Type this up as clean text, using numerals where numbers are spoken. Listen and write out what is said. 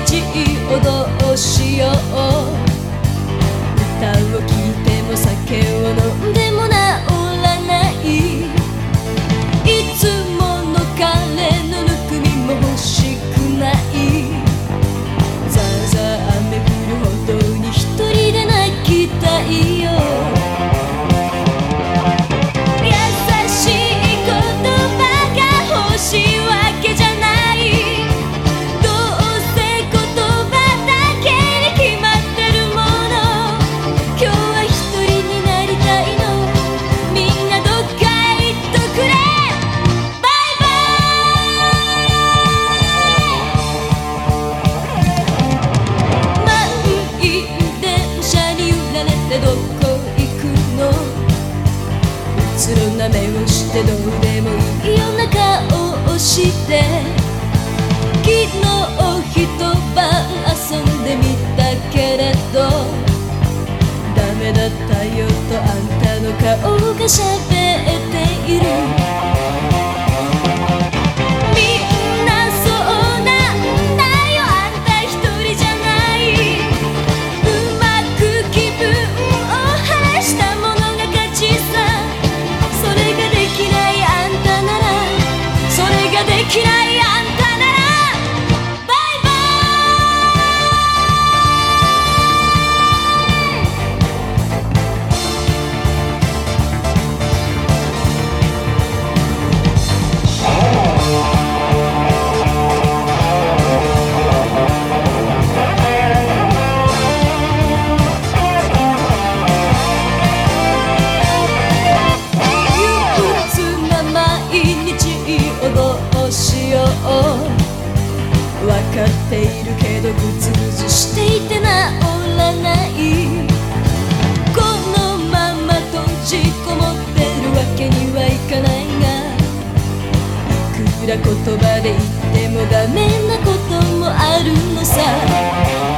日をどうしよう、歌を聴いても酒を飲んでも治らない、いつもの彼のぬくみも欲しくない、ザーザー雨降るほどに一人で泣きたいよ。優しい言葉が欲しいわけじゃない、どうせ言葉だけに決まってるもの、今日は一人になりたいの、みんなどっか行っとくれ、バイバイ。満員電車に揺られてどこ行くの、うつろな目をしてどうでもいいような顔をして、昨日一晩遊んでみたけれどダメだったよとあんたの顔が喋っている、みんなそうなんだよ、あんた一人じゃない、うまく気分を晴らしたものが勝ちさ、それができないあんたなら、それができないあんたなら、バイバイ。憂鬱な毎日をどうしよう、わかっているけどぐずぐずしていて治らない、このまま閉じこもってるわけにはいかないが、いくら言葉で言ってもダメなこともあるのさ。